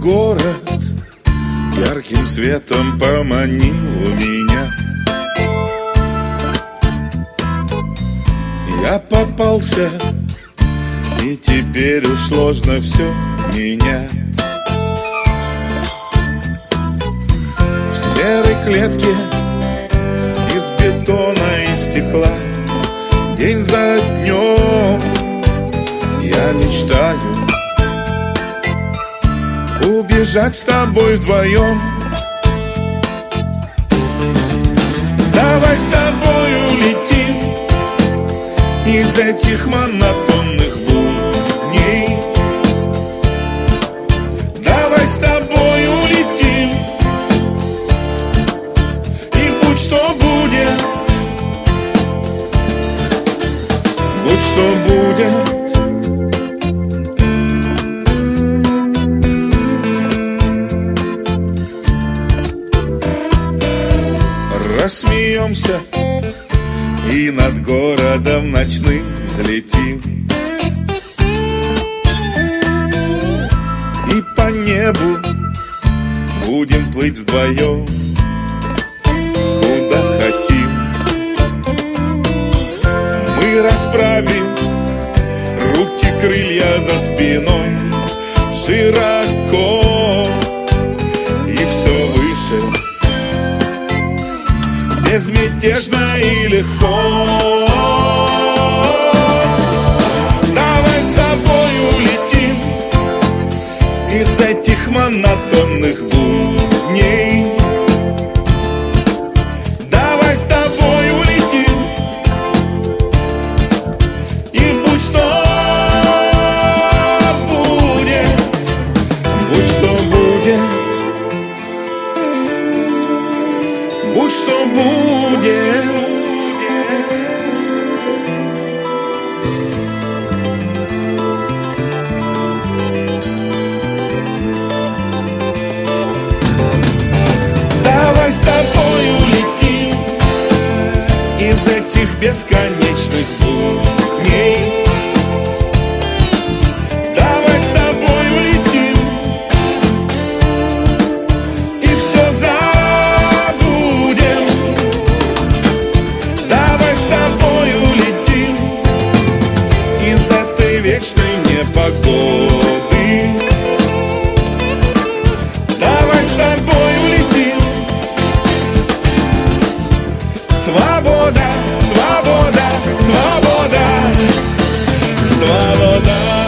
город ярким светом поманил меня. Я попался, и теперь уж сложно все менять. В серой клетке из бетона и стекла день за днем я мечтаю убежать с тобой вдвоем. Давай с тобой улетим из этих монотонных будней. Давай с тобой улетим, и будь что будет, будь что будет. Рассмеемся и над городом ночным взлетим, и по небу будем плыть вдвоем, куда хотим. Мы расправим руки, крылья за спиной широко, и все выше, безмятежно и легко. Давай с тобой улетим из этих монотонных будней. Давай с тобой улетим, и будь что будет, будь что будет, будь что будет. Давай с тобой улетим из этих бесконечных дней. Давай с тобой улетим, и все забудем. Давай с тобой улетим из этой вечной непогоды. Давай с тобой улетим. Свобода, свобода, свобода, свобода.